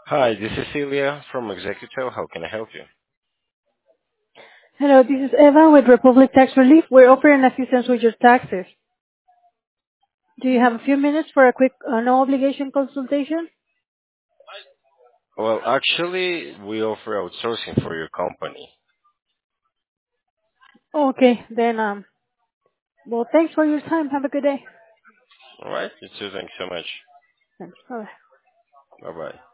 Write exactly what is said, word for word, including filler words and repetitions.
Hi, this is Celia from Executive. How can I help you? Hello, this is Eva with Republic Tax Relief. We're offering assistance with your taxes. Do you have a few minutes for a quick, uh, no obligation consultation? Well, actually, we offer outsourcing for your company. Okay, then, um, well, thanks for your time. Have a good day. All right? You too. Thanks so much. Thanks. Bye. Bye bye.